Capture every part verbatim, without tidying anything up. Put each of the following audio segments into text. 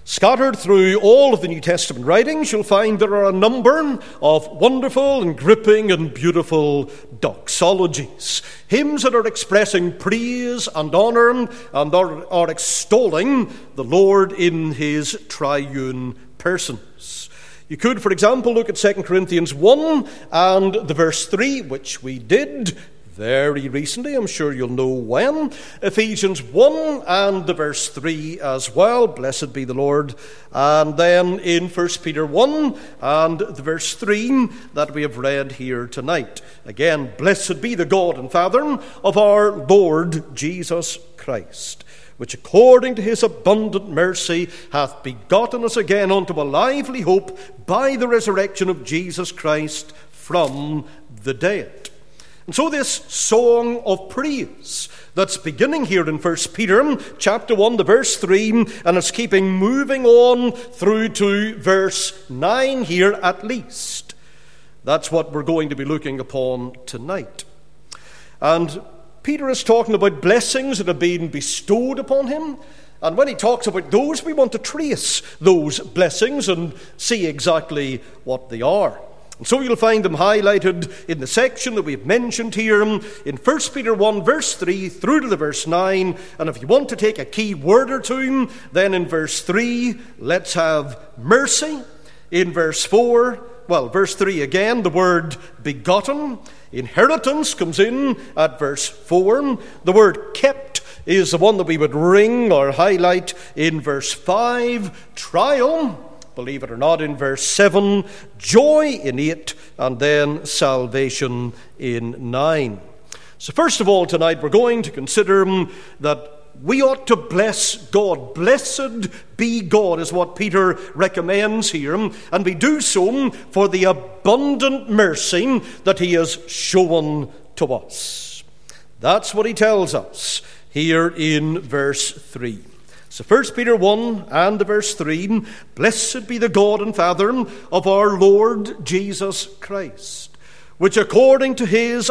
Scattered through all of the New Testament writings, you'll find there are a number of wonderful and gripping and beautiful doxologies, hymns that are expressing praise and honour and are, are extolling the Lord in his triune persons. You could, for example, look at Second Corinthians one and the verse three, which we did very recently. I'm sure you'll know when. Ephesians one and the verse three as well. Blessed be the Lord. And then in First Peter one and the verse three that we have read here tonight. Again, blessed be the God and Father of our Lord Jesus Christ, which according to his abundant mercy hath begotten us again unto a lively hope by the resurrection of Jesus Christ from the dead. And so this song of praise that's beginning here in First Peter chapter one, the verse three, and it's keeping moving on through to verse nine here at least. That's what we're going to be looking upon tonight. And Peter is talking about blessings that have been bestowed upon him. And when he talks about those, we want to trace those blessings and see exactly what they are. And so you'll find them highlighted in the section that we've mentioned here in First Peter one, verse three, through to the verse nine. And if you want to take a key word or two, then in verse three, let's have mercy. In verse four, well, verse three again, the word begotten. Inheritance comes in at verse four. The word kept is the one that we would ring or highlight in verse five. Trial, believe it or not, in verse seven, joy in eight, and then salvation in nine. So first of all tonight we're going to consider that we ought to bless God. Blessed be God is what Peter recommends here, and we do so for the abundant mercy that he has shown to us. That's what he tells us here in verse three. So First Peter one and the verse three, blessed be the God and Father of our Lord Jesus Christ, which according to his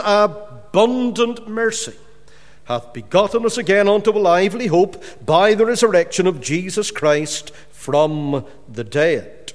abundant mercy hath begotten us again unto a lively hope by the resurrection of Jesus Christ from the dead.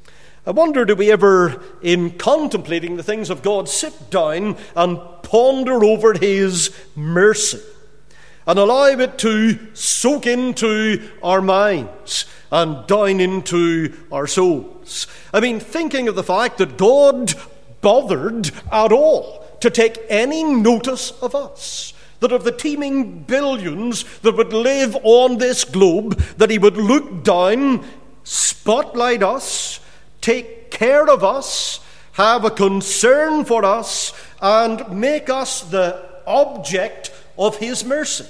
I wonder, do we ever, in contemplating the things of God, sit down and ponder over his mercy and allow it to soak into our minds and down into our souls? I mean, thinking of the fact that God bothered at all to take any notice of us, that of the teeming billions that would live on this globe, that he would look down, spotlight us, take care of us, have a concern for us, and make us the object of his mercy.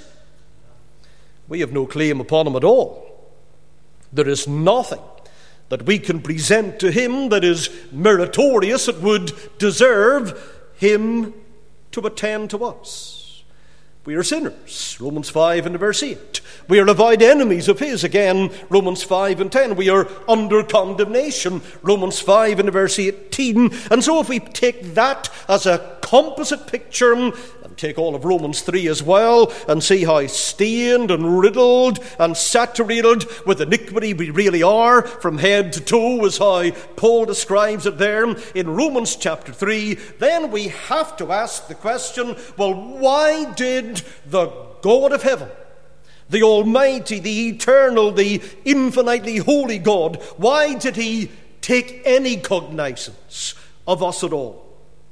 We have no claim upon him at all. There is nothing that we can present to him that is meritorious, that would deserve him to attend to us. We are sinners, Romans five and verse eight. We are avowed enemies of his, again, Romans five and ten. We are under condemnation, Romans five and verse eighteen. And so if we take that as a composite picture, and take all of Romans three as well, and see how stained and riddled and saturated with iniquity we really are from head to toe, as how Paul describes it there in Romans chapter three, then we have to ask the question, well, why did the God of heaven, the Almighty, the Eternal, the infinitely holy God, why did he take any cognizance of us at all?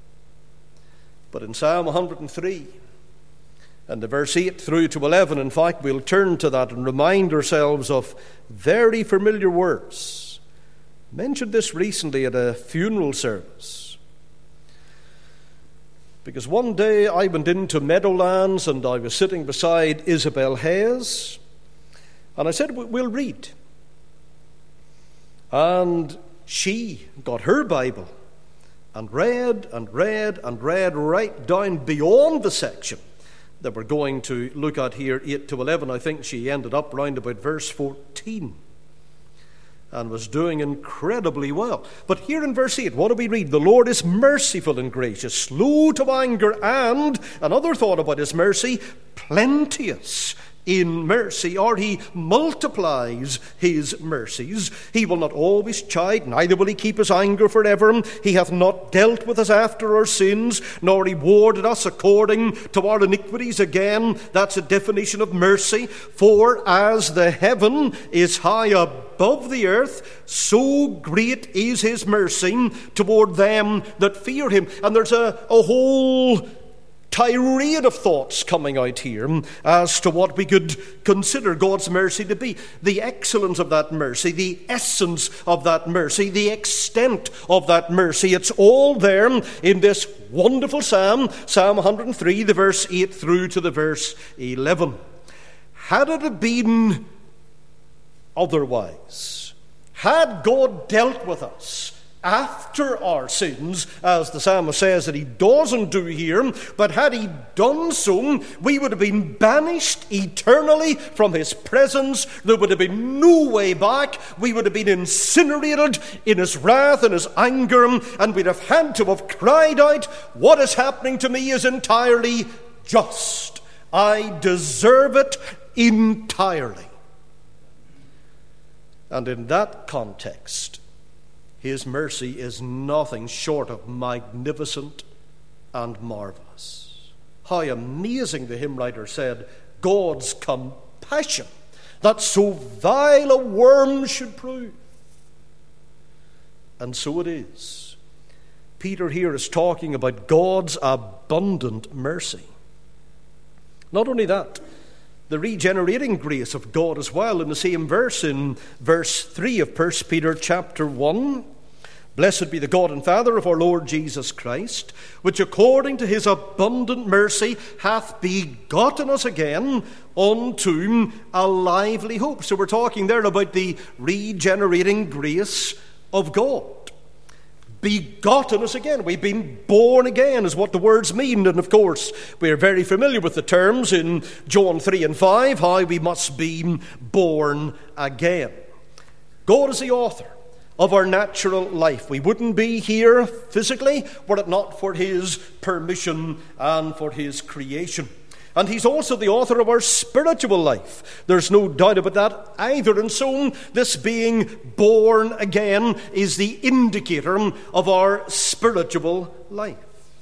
But in Psalm one hundred three, and the verse eight through to eleven, in fact, we'll turn to that and remind ourselves of very familiar words. I mentioned this recently at a funeral service. Because one day I went into Meadowlands and I was sitting beside Isabel Hayes, and I said, we'll read. And she got her Bible and read and read and read right down beyond the section that we're going to look at here, eight to eleven. I think she ended up round about verse fourteen and was doing incredibly well. But here in verse eight, what do we read? The Lord is merciful and gracious, slow to anger, and, another thought about his mercy, plenteous in mercy, or he multiplies his mercies. He will not always chide, neither will he keep his anger forever. He hath not dealt with us after our sins, nor rewarded us according to our iniquities. Again, that's a definition of mercy. For as the heaven is high above the earth, so great is his mercy toward them that fear him. And there's a, a whole tirade of thoughts coming out here as to what we could consider God's mercy to be. The excellence of that mercy, the essence of that mercy, the extent of that mercy. It's all there in this wonderful psalm, Psalm one hundred three, the verse eight through to the verse eleven. Had it been otherwise, had God dealt with us after our sins, as the psalmist says that he doesn't do here, but had he done so, we would have been banished eternally from his presence. There would have been no way back. We would have been incinerated in his wrath and his anger, and we'd have had to have cried out, what is happening to me is entirely just. I deserve it entirely. And in that context, his mercy is nothing short of magnificent and marvelous. How amazing, the hymn writer said, God's compassion, that so vile a worm should prove. And so it is. Peter here is talking about God's abundant mercy. Not only that, the regenerating grace of God as well. In the same verse, in verse three of First Peter chapter one, blessed be the God and Father of our Lord Jesus Christ, which according to his abundant mercy hath begotten us again unto a lively hope. So we're talking there about the regenerating grace of God. Begotten us again. We've been born again is what the words mean. And of course, we're very familiar with the terms in John three and five, how we must be born again. God is the author of our natural life. We wouldn't be here physically were it not for his permission and for his creation. And he's also the author of our spiritual life. There's no doubt about that either. And so this being born again is the indicator of our spiritual life.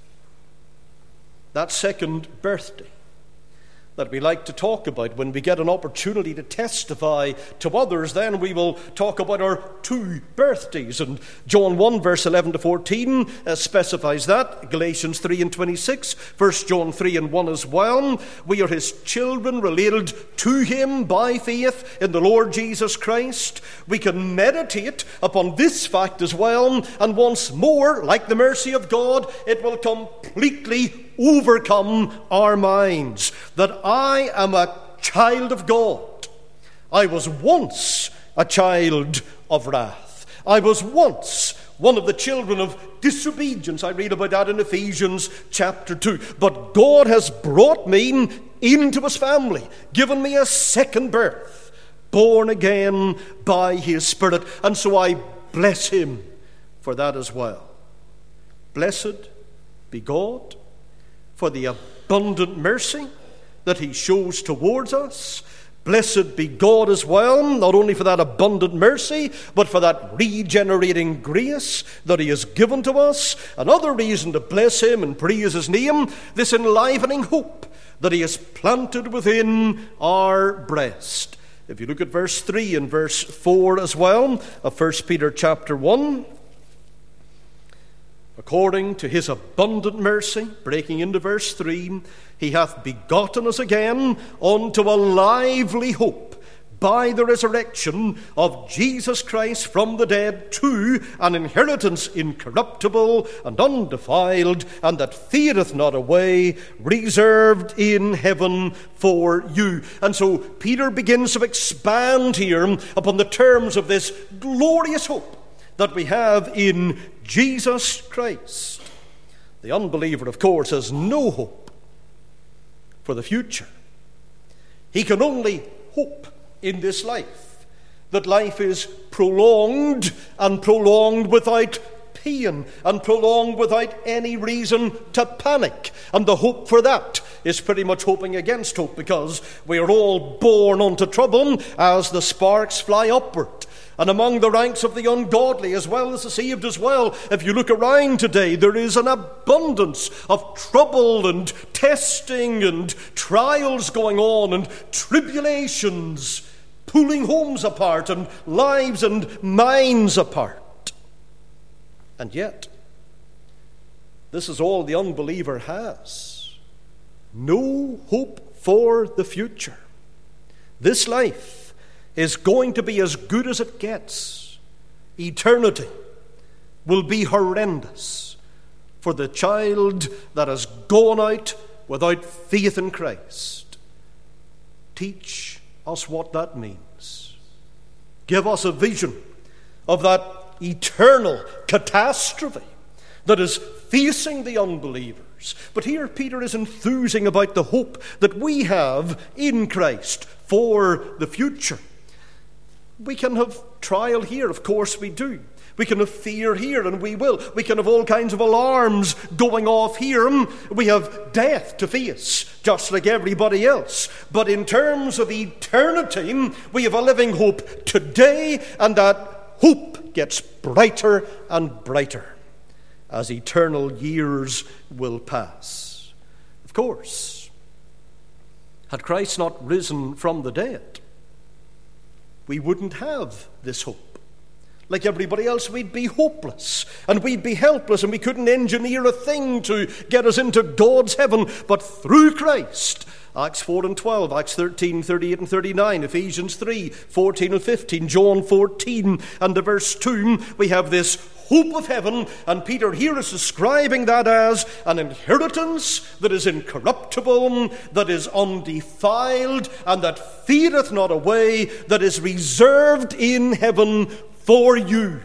That second birthday that we like to talk about when we get an opportunity to testify to others, then we will talk about our two birthdays. And John one, verse eleven to fourteen uh, specifies that. Galatians three and twenty-six, First John three and one as well. We are his children, related to him by faith in the Lord Jesus Christ. We can meditate upon this fact as well, and once more, like the mercy of God, it will completely overcome our minds that I am a child of God. I was once a child of wrath. I was once one of the children of disobedience. I read about that in Ephesians chapter two. But God has brought me into his family, given me a second birth, born again by his Spirit. And so I bless him for that as well. Blessed be God for the abundant mercy that he shows towards us. Blessed be God as well, not only for that abundant mercy, but for that regenerating grace that he has given to us. Another reason to bless him and praise his name, this enlivening hope that he has planted within our breast. If you look at verse three and verse four as well of First Peter chapter one, according to his abundant mercy, breaking into verse three, he hath begotten us again unto a lively hope by the resurrection of Jesus Christ from the dead, to an inheritance incorruptible and undefiled, and that fadeth not away, reserved in heaven for you. And so Peter begins to expand here upon the terms of this glorious hope that we have in Jesus Christ. The unbeliever, of course, has no hope for the future. He can only hope in this life, that life is prolonged, and prolonged without pain, and prolonged without any reason to panic. And the hope for that is pretty much hoping against hope, because we are all born unto trouble as the sparks fly upward. And among the ranks of the ungodly as well as the saved as well, if you look around today, there is an abundance of trouble and testing and trials going on and tribulations pulling homes apart and lives and minds apart. And yet, this is all the unbeliever has. No hope for the future. This life is going to be as good as it gets. Eternity will be horrendous for the child that has gone out without faith in Christ. Teach us what that means. Give us a vision of that eternal catastrophe that is facing the unbelievers. But here Peter is enthusing about the hope that we have in Christ for the future. We can have trial here, of course we do. We can have fear here, and we will. We can have all kinds of alarms going off here. We have death to face, just like everybody else. But in terms of eternity, we have a living hope today, and that hope gets brighter and brighter as eternal years will pass. Of course, had Christ not risen from the dead, we wouldn't have this hope. Like everybody else, we'd be hopeless and we'd be helpless, and we couldn't engineer a thing to get us into God's heaven. But through Christ, Acts four and twelve, Acts thirteen, thirty-eight and thirty-nine, Ephesians three, fourteen and fifteen, John fourteen and the verse two, we have this hope of heaven, and Peter here is describing that as an inheritance that is incorruptible, that is undefiled, and that fadeth not away, that is reserved in heaven for you.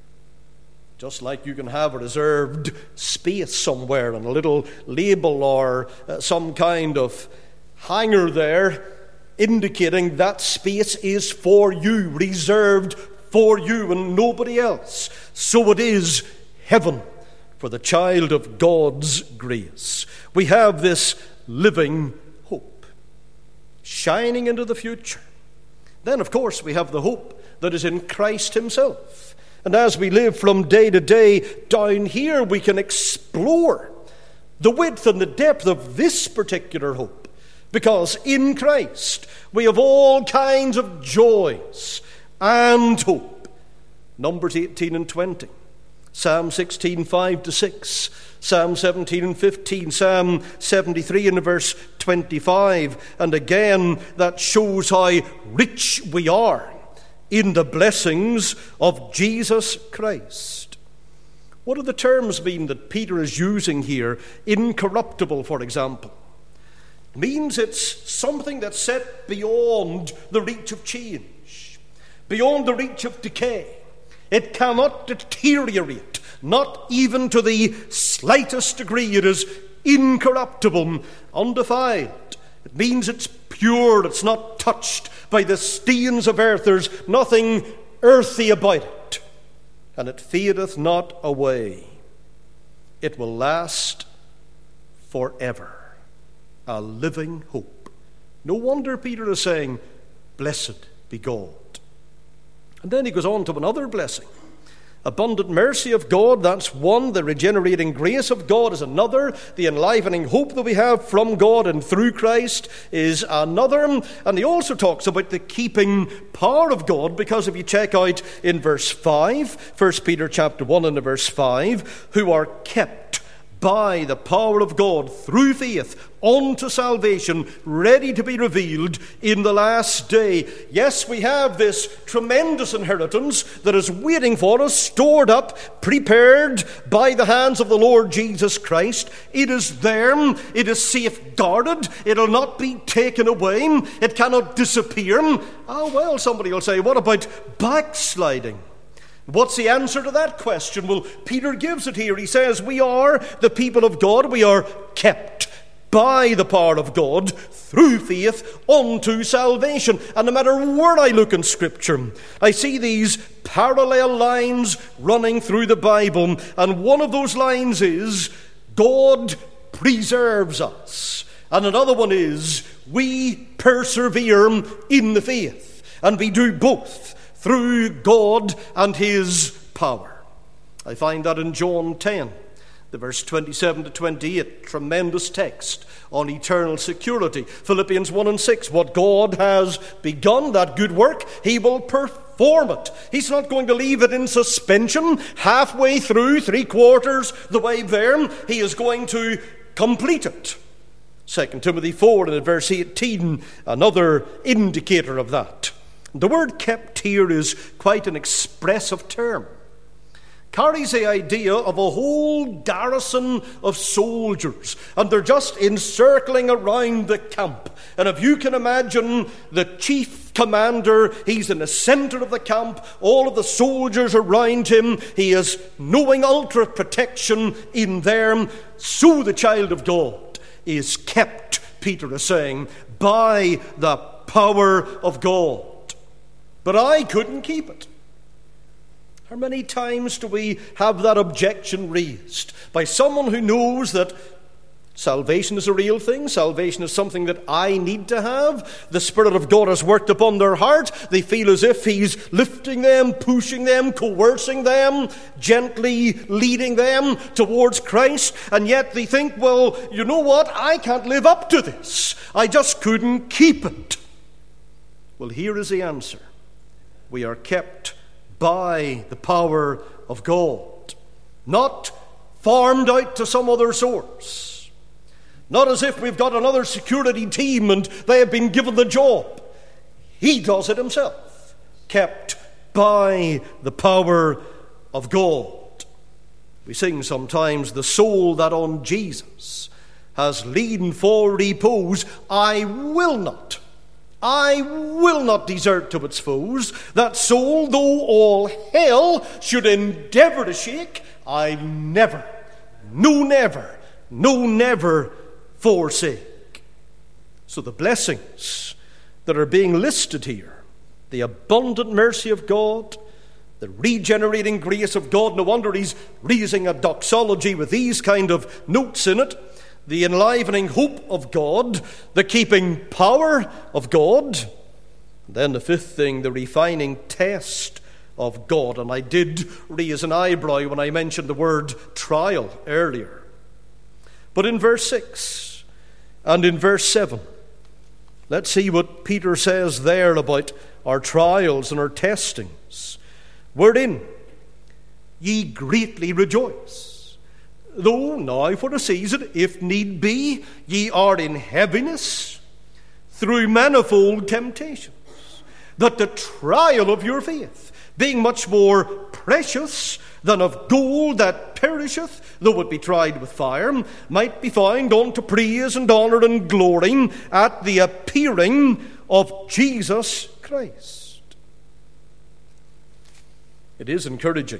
Just like you can have a reserved space somewhere and a little label or uh, some kind of hanger there indicating that space is for you, reserved for you and nobody else. So it is heaven for the child of God's grace. We have this living hope shining into the future. Then, of course, we have the hope that is in Christ himself. And as we live from day to day down here, we can explore the width and the depth of this particular hope. Because in Christ, we have all kinds of joys and hope. Numbers eighteen and twenty, Psalm sixteen, five to six, Psalm seventeen and fifteen, Psalm seventy-three and verse twenty-five. And again, that shows how rich we are in the blessings of Jesus Christ. What do the terms mean that Peter is using here? Incorruptible, for example. It means it's something that's set beyond the reach of change, beyond the reach of decay. It cannot deteriorate, not even to the slightest degree. It is incorruptible, undefiled. It means it's pure, it's not touched by the stains of earth. There's nothing earthy about it. And it fadeth not away. It will last forever. A living hope. No wonder Peter is saying, blessed be God. And then he goes on to another blessing. Abundant mercy of God, that's one. The regenerating grace of God is another. The enlivening hope that we have from God and through Christ is another. And he also talks about the keeping power of God, because if you check out in verse five, First Peter chapter one and verse five, who are kept by the power of God through faith unto salvation, ready to be revealed in the last day. Yes, we have this tremendous inheritance that is waiting for us, stored up, prepared by the hands of the Lord Jesus Christ. It is there. It is safeguarded. It will not be taken away. It cannot disappear. Ah, well, somebody will say, what about backsliding? What's the answer to that question? Well, Peter gives it here. He says, we are the people of God. We are kept by the power of God through faith unto salvation. And no matter where I look in Scripture, I see these parallel lines running through the Bible. And one of those lines is, God preserves us. And another one is, we persevere in the faith. And we do both through God and his power. I find that in John ten, the verse twenty-seven to twenty-eight, tremendous text on eternal security. Philippians one and six, what God has begun, that good work, he will perform it. He's not going to leave it in suspension halfway through, three quarters the way there. He is going to complete it. Second Timothy four and verse eighteen, another indicator of that. The word kept here is quite an expressive term. Carries the idea of a whole garrison of soldiers, and they're just encircling around the camp. And if you can imagine the chief commander, he's in the center of the camp, all of the soldiers around him, he is knowing ultra protection in there. So the child of God is kept, Peter is saying, by the power of God. But I couldn't keep it. How many times do we have that objection raised by someone who knows that salvation is a real thing, salvation is something that I need to have, the Spirit of God has worked upon their heart, they feel as if he's lifting them, pushing them, coercing them, gently leading them towards Christ, and yet they think, well, you know what, I can't live up to this, I just couldn't keep it. Well, here is the answer. We are kept by the power of God, not farmed out to some other source, not as if we've got another security team and they have been given the job. He does it himself, kept by the power of God. We sing sometimes, the soul that on Jesus has leaned for repose, I will not I will not desert to its foes. That soul, though all hell should endeavor to shake, I never, no never, no never forsake. So the blessings that are being listed here, the abundant mercy of God, the regenerating grace of God, no wonder he's raising a doxology with these kind of notes in it, the enlivening hope of God, the keeping power of God. And then the fifth thing, the refining test of God. And I did raise an eyebrow when I mentioned the word trial earlier. But in verse six and in verse seven, let's see what Peter says there about our trials and our testings. Wherein ye greatly rejoice. Though now for a season, if need be, ye are in heaviness through manifold temptations, that the trial of your faith, being much more precious than of gold that perisheth, though it be tried with fire, might be found unto praise and honour and glory at the appearing of Jesus Christ. It is encouraging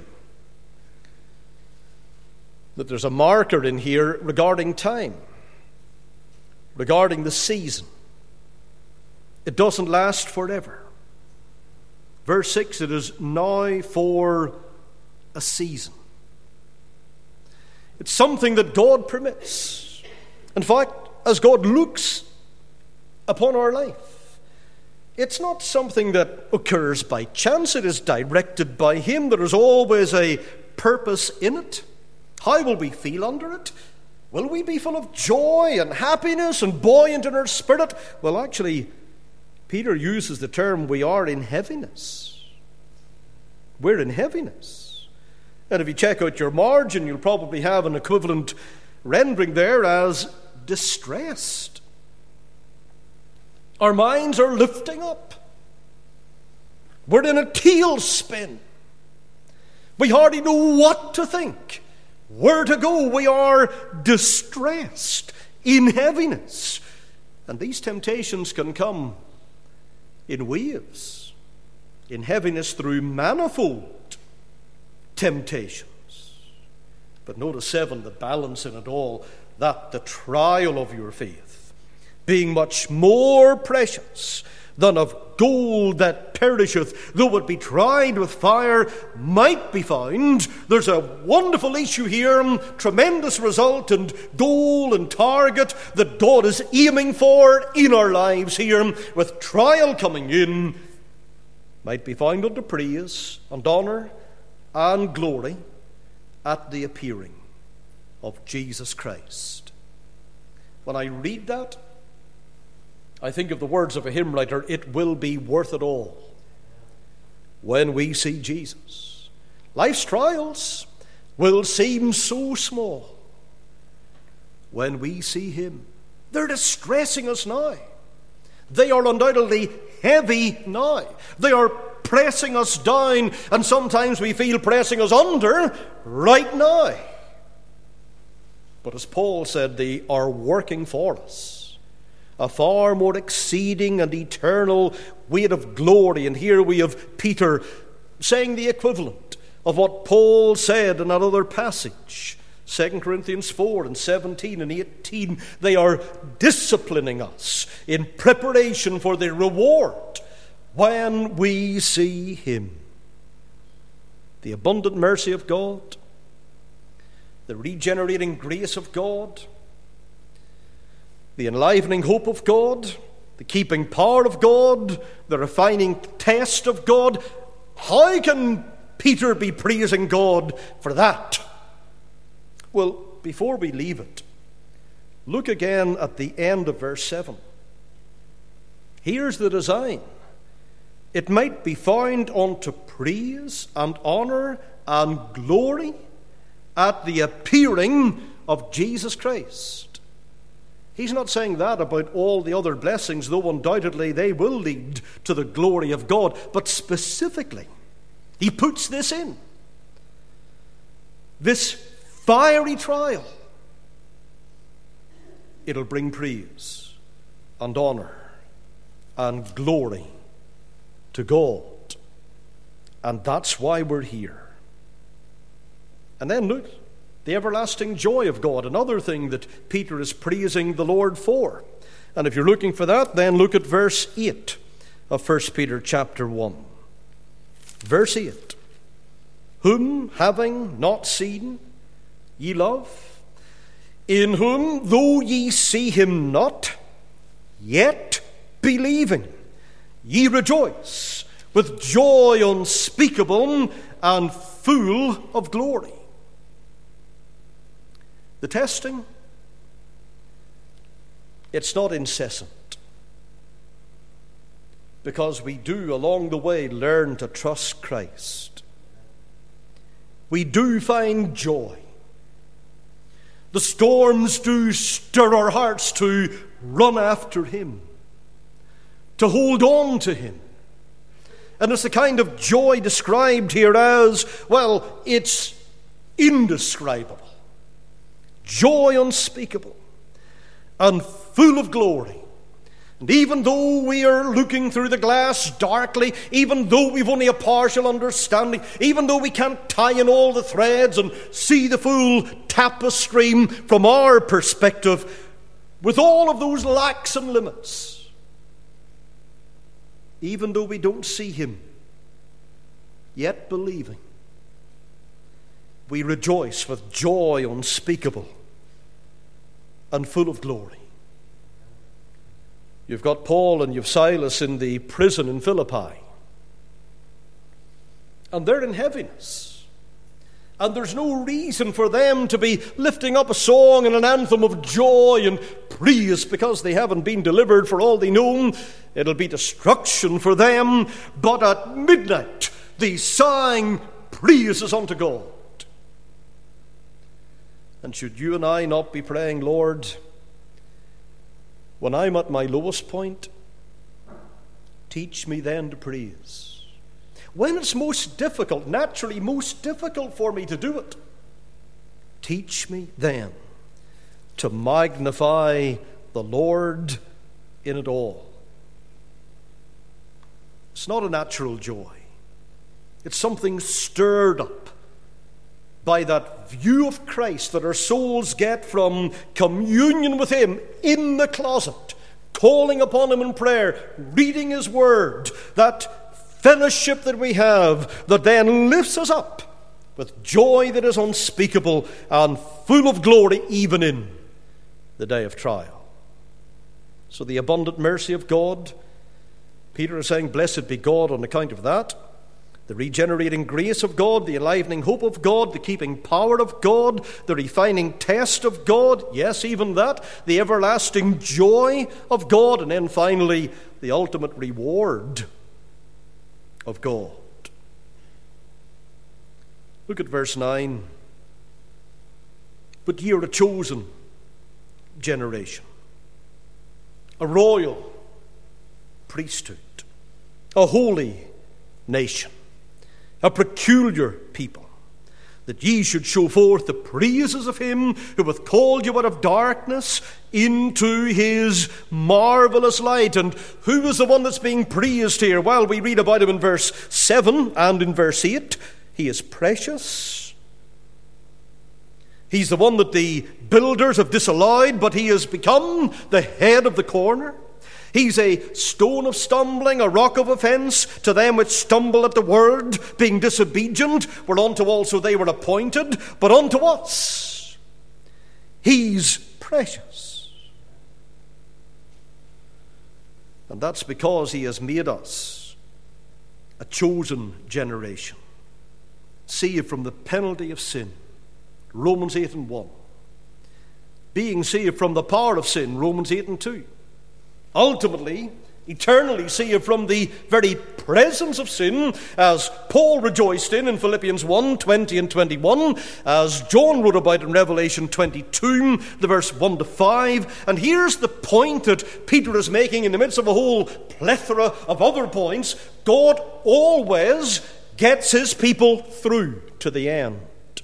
that there's a marker in here regarding time, regarding the season. It doesn't last forever. Verse six, it is now for a season. It's something that God permits. In fact, as God looks upon our life, it's not something that occurs by chance. It is directed by Him. There is always a purpose in it. How will we feel under it? Will we be full of joy and happiness and buoyant in our spirit? Well, actually, Peter uses the term, we are in heaviness. We're in heaviness. And if you check out your margin, you'll probably have an equivalent rendering there as distressed. Our minds are lifting up. We're in a tailspin. We hardly know what to think, where to go. We are distressed, in heaviness. And these temptations can come in waves, in heaviness through manifold temptations. But notice seven, the balance in it all, that the trial of your faith, being much more precious than of gold that perisheth, though it be tried with fire, might be found. There's a wonderful issue here, tremendous result and goal and target that God is aiming for in our lives here, with trial coming in, might be found unto praise and honour and glory at the appearing of Jesus Christ. When I read that, I think of the words of a hymn writer, it will be worth it all when we see Jesus. Life's trials will seem so small when we see him. They're distressing us now. They are undoubtedly heavy now. They are pressing us down, and sometimes we feel pressing us under right now. But as Paul said, they are working for us a far more exceeding and eternal weight of glory. And here we have Peter saying the equivalent of what Paul said in another passage, Second Corinthians four and seventeen and eighteen. They are disciplining us in preparation for the reward when we see him. The abundant mercy of God, the regenerating grace of God, the enlivening hope of God, the keeping power of God, the refining test of God. How can Peter be praising God for that? Well, before we leave it, look again at the end of verse seven. Here's the design. It might be found unto praise and honour and glory at the appearing of Jesus Christ. He's not saying that about all the other blessings, though undoubtedly they will lead to the glory of God. But specifically, he puts this in. This fiery trial. It'll bring praise and honour and glory to God. And that's why we're here. And then look, the everlasting joy of God, another thing that Peter is praising the Lord for. And if you're looking for that, then look at verse eight of First Peter chapter one. Verse eight. Whom, having not seen, ye love, in whom, though ye see him not, yet believing, ye rejoice with joy unspeakable and full of glory. The testing, it's not incessant, because we do along the way learn to trust Christ. We do find joy. The storms do stir our hearts to run after him, to hold on to him. And it's the kind of joy described here as, well, it's indescribable. Joy unspeakable and full of glory. And even though we are looking through the glass darkly, even though we've only a partial understanding, even though we can't tie in all the threads and see the full tapestry from our perspective, with all of those lacks and limits, even though we don't see him, yet believing, we rejoice with joy unspeakable and full of glory. You've got Paul and you've Silas in the prison in Philippi. And they're in heaviness. And there's no reason for them to be lifting up a song and an anthem of joy and praise because they haven't been delivered. For all they know, it'll be destruction for them. But at midnight, they sang praises unto God. And should you and I not be praying, Lord, when I'm at my lowest point, teach me then to praise. When it's most difficult, naturally most difficult for me to do it, teach me then to magnify the Lord in it all. It's not a natural joy. It's something stirred up by that view of Christ that our souls get from communion with him in the closet, calling upon him in prayer, reading his word, that fellowship that we have that then lifts us up with joy that is unspeakable and full of glory even in the day of trial. So the abundant mercy of God, Peter is saying, blessed be God on account of that. The regenerating grace of God, the enlivening hope of God, the keeping power of God, the refining test of God, yes, even that, the everlasting joy of God, and then finally the ultimate reward of God. Look at verse nine. But ye are a chosen generation, a royal priesthood, a holy nation, a peculiar people, that ye should show forth the praises of him who hath called you out of darkness into his marvelous light. And who is the one that's being praised here? Well, we read about him in verse seven and in verse eight. He is precious. He's the one that the builders have disallowed, but he has become the head of the corner. He's a stone of stumbling, a rock of offence to them which stumble at the word, being disobedient, whereunto also they were appointed. But unto us, he's precious. And that's because he has made us a chosen generation, saved from the penalty of sin, Romans eight and one. Being saved from the power of sin, Romans eight and two. Ultimately, eternally saved from the very presence of sin, as Paul rejoiced in in Philippians one, twenty and twenty-one, as John wrote about in Revelation twenty-two, the verse one to five. And here's the point that Peter is making in the midst of a whole plethora of other points. God always gets his people through to the end.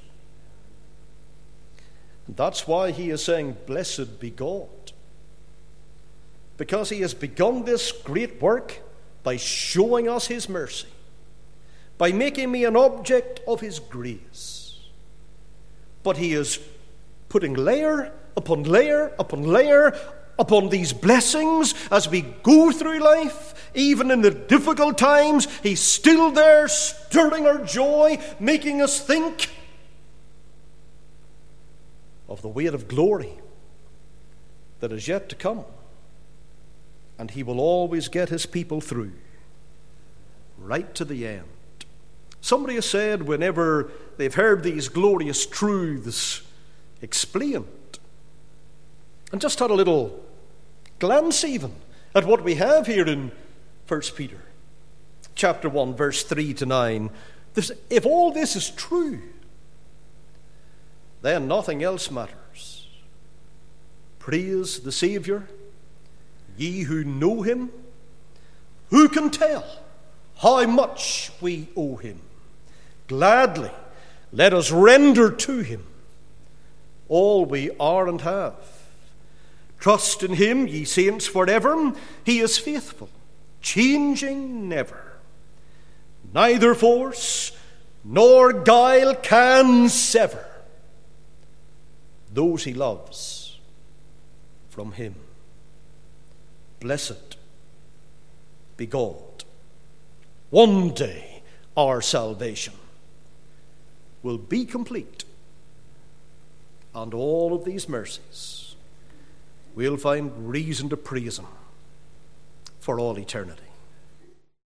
And that's why he is saying, blessed be God. Because he has begun this great work by showing us his mercy, by making me an object of his grace. But he is putting layer upon layer upon layer upon these blessings as we go through life. Even in the difficult times, he's still there, stirring our joy, making us think of the weight of glory that is yet to come. And he will always get his people through, right to the end. Somebody has said, whenever they've heard these glorious truths explained, and just had a little glance even at what we have here in First Peter chapter one, verse three to nine, if all this is true, then nothing else matters. Praise the Saviour, ye who know him. Who can tell how much we owe him? Gladly let us render to him all we are and have. Trust in him, ye saints, forever. He is faithful, changing never. Neither force nor guile can sever those he loves from him. Blessed be God. One day our salvation will be complete, and all of these mercies we'll find reason to praise him for all eternity.